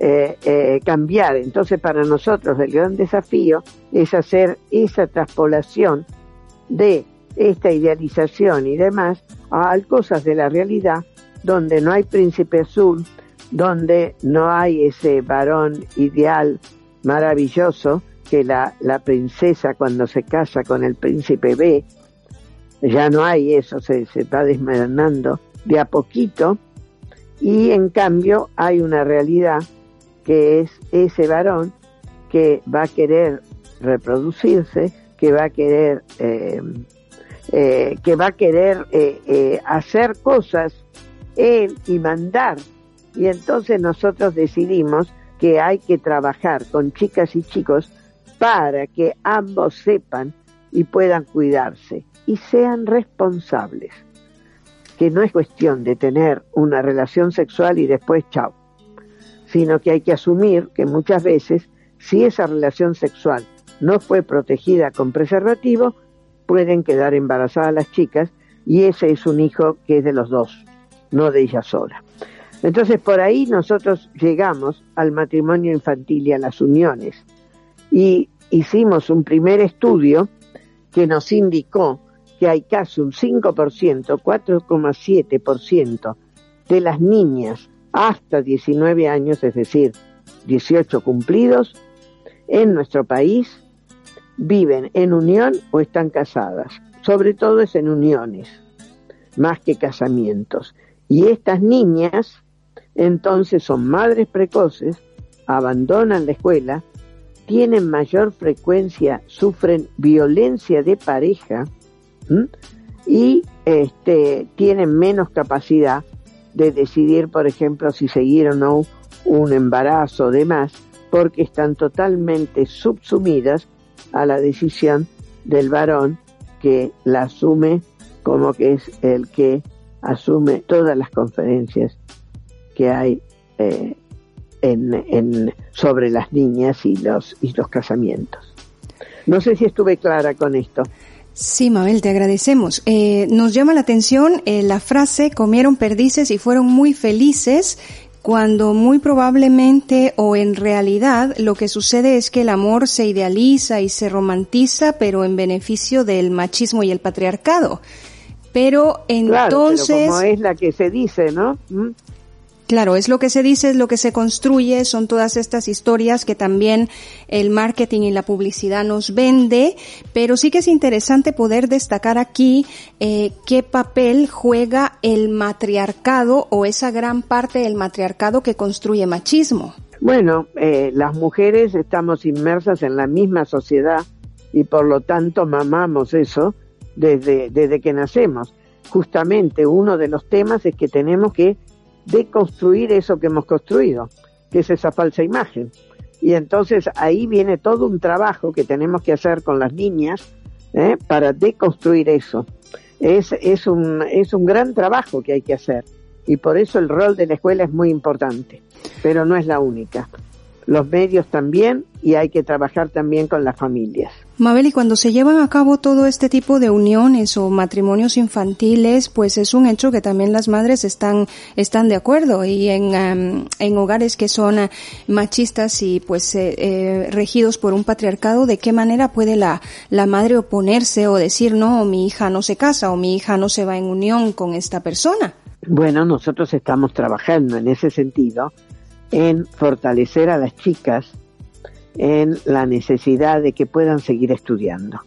cambiar. Entonces para nosotros el gran desafío es hacer esa traspolación de esta idealización y demás a cosas de la realidad donde no hay príncipe azul, donde no hay ese varón ideal maravilloso que la princesa cuando se casa con el príncipe ve, ya no hay eso, se va desmoronando de a poquito, y en cambio hay una realidad que es ese varón que va a querer reproducirse, que va a querer hacer cosas él y mandar, y entonces nosotros decidimos que hay que trabajar con chicas y chicos para que ambos sepan y puedan cuidarse y sean responsables, que no es cuestión de tener una relación sexual y después chao, sino que hay que asumir que muchas veces si esa relación sexual no fue protegida con preservativo, pueden quedar embarazadas las chicas y ese es un hijo que es de los dos, no de ella sola. Entonces por ahí nosotros llegamos al matrimonio infantil y a las uniones y hicimos un primer estudio que nos indicó que hay casi un 5%, 4,7% de las niñas hasta 19 años, es decir, 18 cumplidos, en nuestro país viven en unión o están casadas. Sobre todo es en uniones, más que casamientos. Y estas niñas entonces son madres precoces, abandonan la escuela, tienen mayor frecuencia, sufren violencia de pareja y tienen menos capacidad de decidir, por ejemplo, si seguir o no un embarazo o demás, porque están totalmente subsumidas a la decisión del varón que la asume como que es el que asume todas las conferencias que hay sobre las niñas y los casamientos. No sé si estuve clara con esto. Sí, Mabel, te agradecemos. Nos llama la atención la frase comieron perdices y fueron muy felices, cuando muy probablemente o en realidad lo que sucede es que el amor se idealiza y se romantiza, pero en beneficio del machismo y el patriarcado. Pero entonces... Claro, pero como es la que se dice, ¿no? Claro, es lo que se dice, es lo que se construye, son todas estas historias que también el marketing y la publicidad nos vende, pero sí que es interesante poder destacar aquí qué papel juega el matriarcado o esa gran parte del matriarcado que construye machismo. Bueno, las mujeres estamos inmersas en la misma sociedad y por lo tanto mamamos eso desde que nacemos. Justamente uno de los temas es que tenemos que deconstruir eso que hemos construido, que es esa falsa imagen. Y entonces ahí viene todo un trabajo que tenemos que hacer con las niñas para deconstruir eso. Es un gran trabajo que hay que hacer y por eso el rol de la escuela es muy importante, pero no es la única. Los medios también, y hay que trabajar también con las familias. Mabel, y cuando se llevan a cabo todo este tipo de uniones o matrimonios infantiles, pues es un hecho que también las madres están de acuerdo, y en hogares que son machistas y pues regidos por un patriarcado, ¿de qué manera puede la madre oponerse o decir no, mi hija no se casa o mi hija no se va en unión con esta persona? Bueno, nosotros estamos trabajando en ese sentido, en fortalecer a las chicas en la necesidad de que puedan seguir estudiando,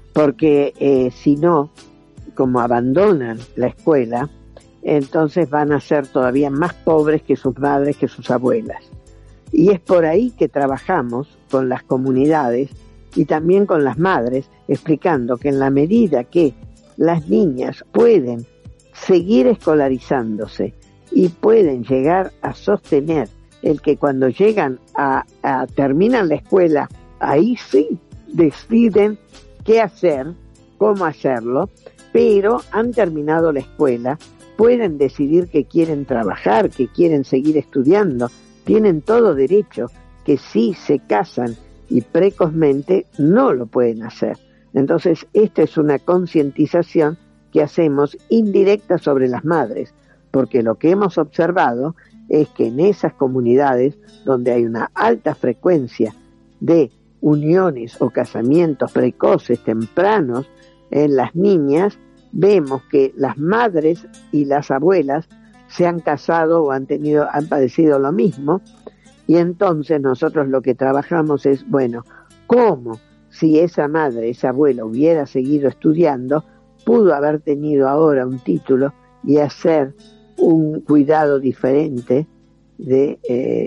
porque si no, como abandonan la escuela, entonces van a ser todavía más pobres que sus madres, que sus abuelas. Y es por ahí que trabajamos con las comunidades y también con las madres, explicando que en la medida que las niñas pueden seguir escolarizándose y pueden llegar a sostener el que cuando llegan terminan la escuela, ahí sí deciden qué hacer, cómo hacerlo, pero han terminado la escuela, pueden decidir que quieren trabajar, que quieren seguir estudiando, tienen todo derecho, que si se casan y precozmente no lo pueden hacer. Entonces, esta es una concientización que hacemos indirecta sobre las madres, porque lo que hemos observado es que en esas comunidades donde hay una alta frecuencia de uniones o casamientos precoces, tempranos, en las niñas, vemos que las madres y las abuelas se han casado o han padecido lo mismo, y entonces nosotros lo que trabajamos es, bueno, ¿cómo si esa madre, esa abuela hubiera seguido estudiando, pudo haber tenido ahora un título y hacer un cuidado diferente de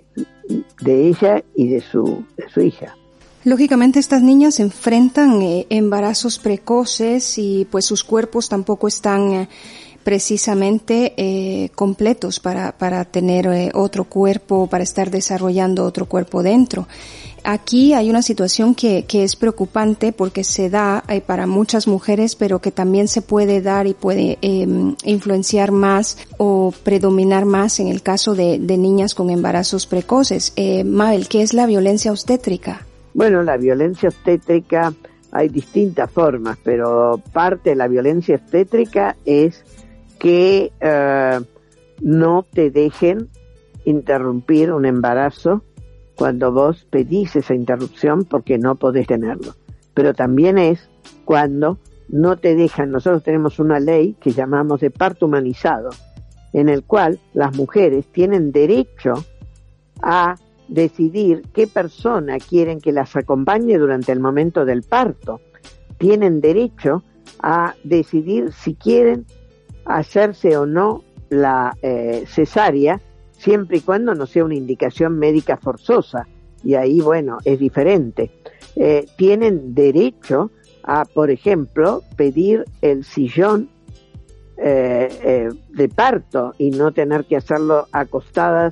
ella y de su hija? Lógicamente estas niñas enfrentan embarazos precoces y pues sus cuerpos tampoco están precisamente completos para tener otro cuerpo, para estar desarrollando otro cuerpo dentro. Aquí hay una situación que es preocupante porque se da para muchas mujeres, pero que también se puede dar y puede influenciar más o predominar más en el caso de niñas con embarazos precoces. Mabel, ¿qué es la violencia obstétrica? Bueno, la violencia obstétrica hay distintas formas, pero parte de la violencia obstétrica es que no te dejen interrumpir un embarazo cuando vos pedís esa interrupción porque no podés tenerlo. Pero también es cuando no te dejan. Nosotros tenemos una ley que llamamos de parto humanizado, en el cual las mujeres tienen derecho a decidir qué persona quieren que las acompañe durante el momento del parto. Tienen derecho a decidir si quieren hacerse o no la cesárea, siempre y cuando no sea una indicación médica forzosa, y ahí, bueno, es diferente. Tienen derecho a, por ejemplo, pedir el sillón de parto y no tener que hacerlo acostadas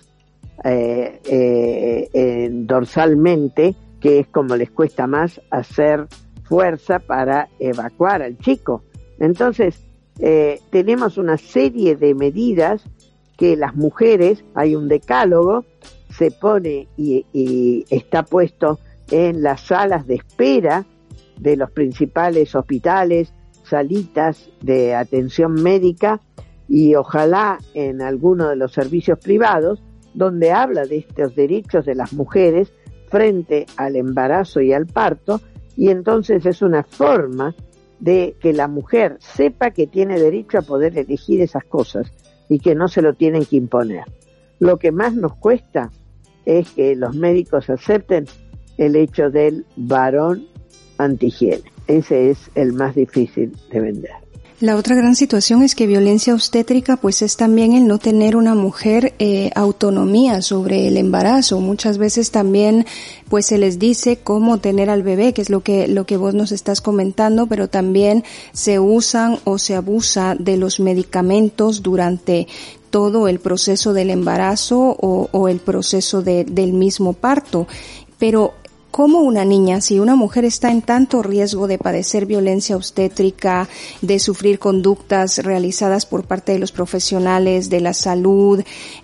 dorsalmente, que es como les cuesta más hacer fuerza para evacuar al chico. Entonces, tenemos una serie de medidas que las mujeres, hay un decálogo, se pone y está puesto en las salas de espera de los principales hospitales, salitas de atención médica y ojalá en alguno de los servicios privados, donde habla de estos derechos de las mujeres frente al embarazo y al parto, y entonces es una forma de que la mujer sepa que tiene derecho a poder elegir esas cosas y que no se lo tienen que imponer. Lo que más nos cuesta es que los médicos acepten el hecho del varón antihigiene. Ese es el más difícil de vender. La otra gran situación es que violencia obstétrica pues es también el no tener una mujer autonomía sobre el embarazo. Muchas veces también pues se les dice cómo tener al bebé, que es lo que vos nos estás comentando, pero también se usan o se abusa de los medicamentos durante todo el proceso del embarazo o el proceso del mismo parto. Pero ¿cómo una niña, si una mujer está en tanto riesgo de padecer violencia obstétrica, de sufrir conductas realizadas por parte de los profesionales de la salud,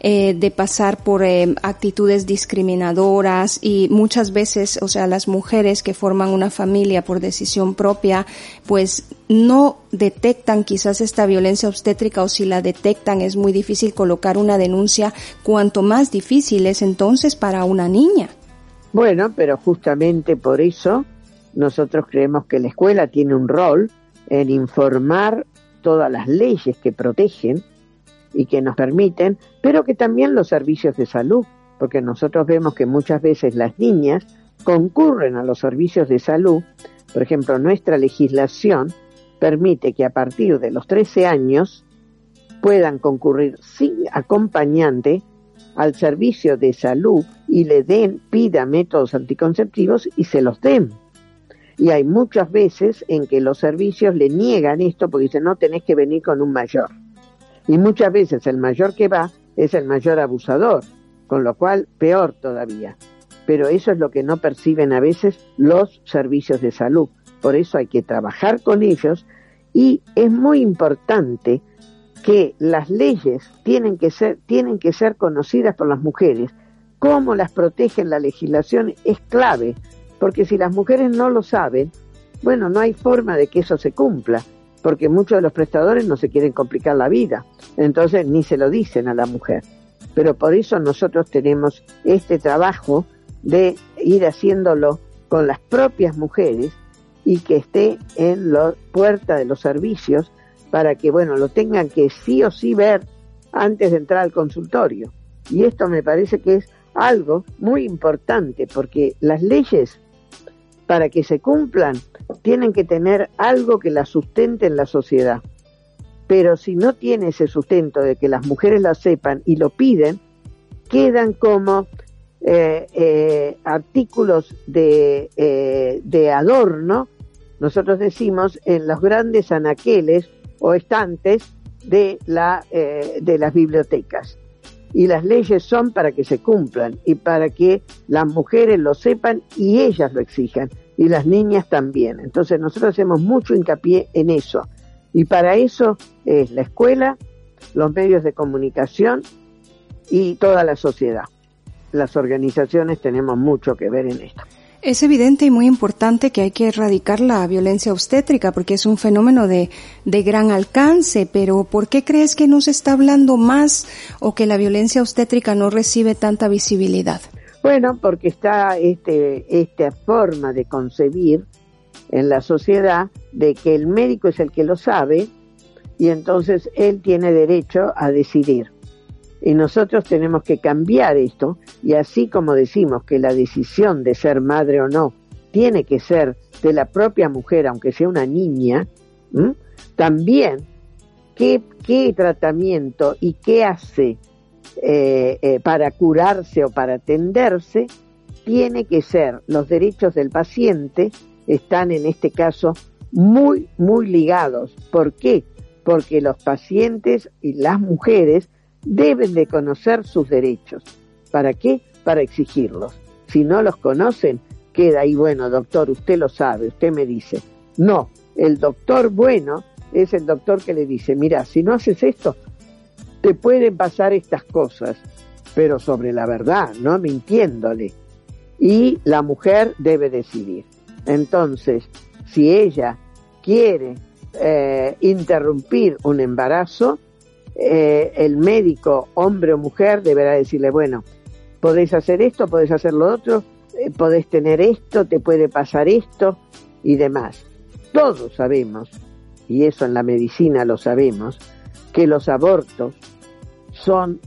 de pasar por actitudes discriminadoras y muchas veces, o sea, las mujeres que forman una familia por decisión propia, pues no detectan quizás esta violencia obstétrica, o si la detectan es muy difícil colocar una denuncia, cuanto más difícil es entonces para una niña? Bueno, pero justamente por eso nosotros creemos que la escuela tiene un rol en informar todas las leyes que protegen y que nos permiten, pero que también los servicios de salud, porque nosotros vemos que muchas veces las niñas concurren a los servicios de salud. Por ejemplo, nuestra legislación permite que a partir de los 13 años puedan concurrir sin acompañante al servicio de salud y pida métodos anticonceptivos y se los den. Y hay muchas veces en que los servicios le niegan esto porque dicen, no, tenés que venir con un mayor. Y muchas veces el mayor que va es el mayor abusador, con lo cual peor todavía. Pero eso es lo que no perciben a veces los servicios de salud. Por eso hay que trabajar con ellos, y es muy importante que las leyes tienen que ser conocidas por las mujeres. Cómo las protege la legislación es clave, porque si las mujeres no lo saben, bueno, no hay forma de que eso se cumpla, porque muchos de los prestadores no se quieren complicar la vida, entonces ni se lo dicen a la mujer. Pero por eso nosotros tenemos este trabajo de ir haciéndolo con las propias mujeres y que esté en la puerta de los servicios, para que, bueno, lo tengan que sí o sí ver antes de entrar al consultorio. Y esto me parece que es algo muy importante, porque las leyes, para que se cumplan, tienen que tener algo que las sustente en la sociedad. Pero si no tiene ese sustento de que las mujeres lo sepan y lo piden, quedan como artículos de adorno, nosotros decimos, en los grandes anaqueles o estantes de las bibliotecas. Y las leyes son para que se cumplan y para que las mujeres lo sepan y ellas lo exijan, y las niñas también. Entonces nosotros hacemos mucho hincapié en eso, y para eso es la escuela, los medios de comunicación y toda la sociedad. Las organizaciones tenemos mucho que ver en esto. Es evidente y muy importante que hay que erradicar la violencia obstétrica porque es un fenómeno de gran alcance, pero ¿por qué crees que no se está hablando más o que la violencia obstétrica no recibe tanta visibilidad? Bueno, porque está esta forma de concebir en la sociedad de que el médico es el que lo sabe y entonces él tiene derecho a decidir. Y nosotros tenemos que cambiar esto, y así como decimos que la decisión de ser madre o no tiene que ser de la propia mujer, aunque sea una niña, también qué tratamiento y qué hace para curarse o para atenderse, tiene que ser, los derechos del paciente están en este caso muy, muy ligados. ¿Por qué? Porque los pacientes y las mujeres deben de conocer sus derechos. ¿Para qué? Para exigirlos. Si no los conocen, queda ahí, bueno, doctor, usted lo sabe, usted me dice. No, el doctor bueno es el doctor que le dice, mira, si no haces esto, te pueden pasar estas cosas, pero sobre la verdad, no mintiéndole. Y la mujer debe decidir. Entonces, si ella quiere interrumpir un embarazo, el médico, hombre o mujer, deberá decirle, bueno, podés hacer esto, podés hacer lo otro, podés tener esto, te puede pasar esto y demás. Todos sabemos, y eso en la medicina lo sabemos, que los abortos son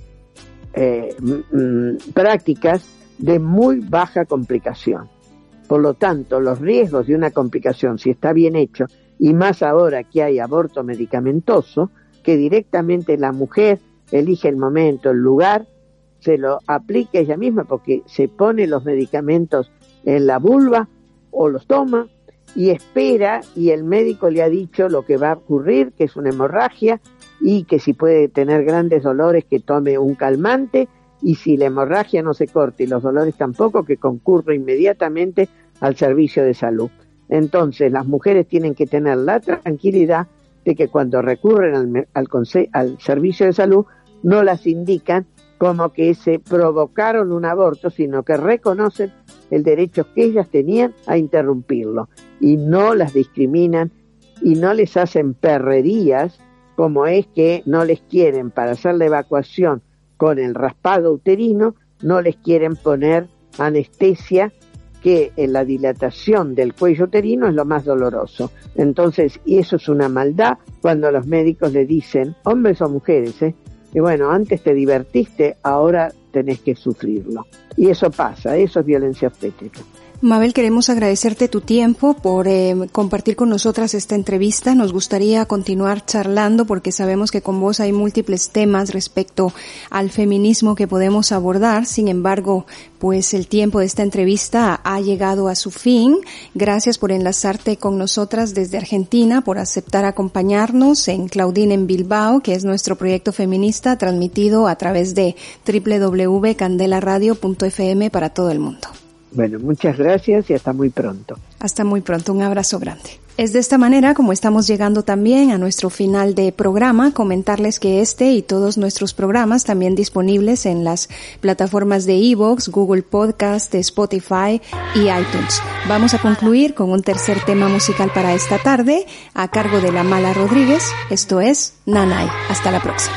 prácticas de muy baja complicación. Por lo tanto, los riesgos de una complicación, si está bien hecho, y más ahora que hay aborto medicamentoso, que directamente la mujer elige el momento, el lugar, se lo aplica ella misma porque se pone los medicamentos en la vulva o los toma y espera, y el médico le ha dicho lo que va a ocurrir, que es una hemorragia y que si puede tener grandes dolores que tome un calmante, y si la hemorragia no se corta y los dolores tampoco, que concurra inmediatamente al servicio de salud. Entonces las mujeres tienen que tener la tranquilidad de que cuando recurren al servicio de salud no las indican como que se provocaron un aborto, sino que reconocen el derecho que ellas tenían a interrumpirlo y no las discriminan y no les hacen perrerías, como es que no les quieren, para hacer la evacuación con el raspado uterino, no les quieren poner anestesia, que en la dilatación del cuello uterino es lo más doloroso. Entonces, y eso es una maldad cuando los médicos le dicen, hombres o mujeres, y bueno, antes te divertiste, ahora tenés que sufrirlo. Y eso pasa, eso es violencia obstétrica. Mabel, queremos agradecerte tu tiempo por compartir con nosotras esta entrevista. Nos gustaría continuar charlando porque sabemos que con vos hay múltiples temas respecto al feminismo que podemos abordar. Sin embargo, pues el tiempo de esta entrevista ha llegado a su fin. Gracias por enlazarte con nosotras desde Argentina, por aceptar acompañarnos en Claudine en Bilbao, que es nuestro proyecto feminista transmitido a través de www.candelaradio.fm para todo el mundo. Bueno, muchas gracias y hasta muy pronto. Hasta muy pronto, un abrazo grande. Es de esta manera como estamos llegando también a nuestro final de programa. Comentarles que este y todos nuestros programas también disponibles en las plataformas de iVoox, Google Podcast, Spotify y iTunes. Vamos a concluir con un tercer tema musical para esta tarde a cargo de La Mala Rodríguez. Esto es Nanay. Hasta la próxima.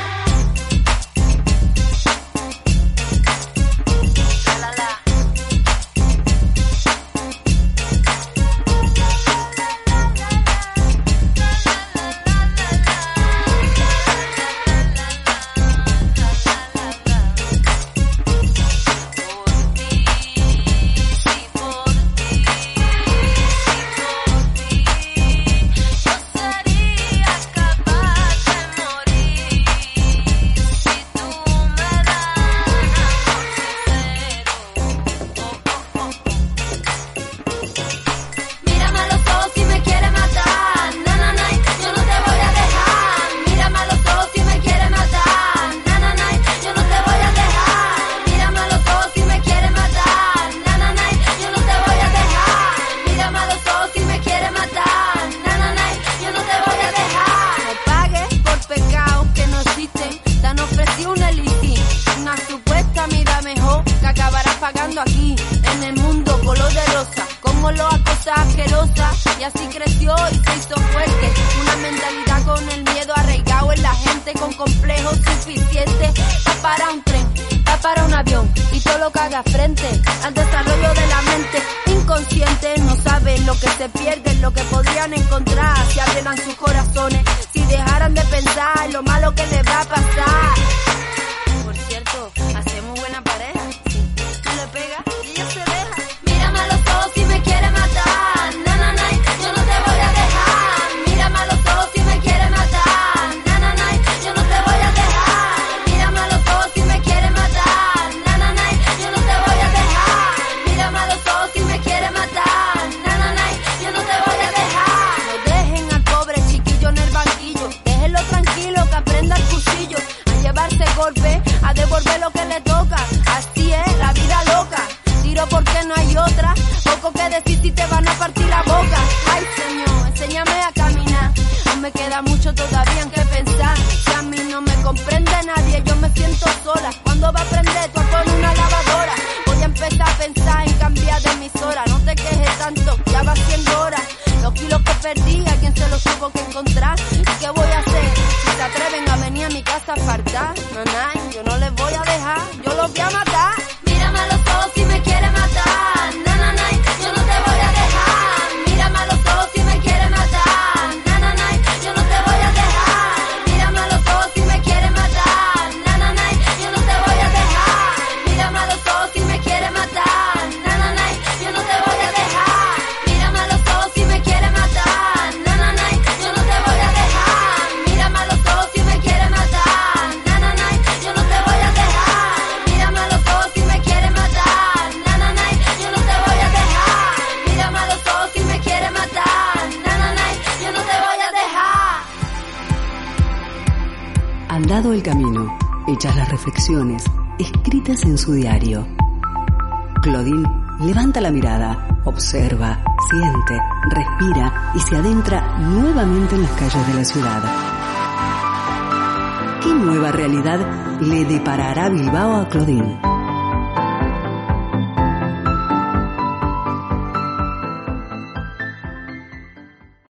Mírame a los ojos si me quiere matar, nananay, trazado el camino, hechas las reflexiones, escritas en su diario. Claudine levanta la mirada, observa, siente, respira y se adentra nuevamente en las calles de la ciudad. ¿Qué nueva realidad le deparará Bilbao a Claudine?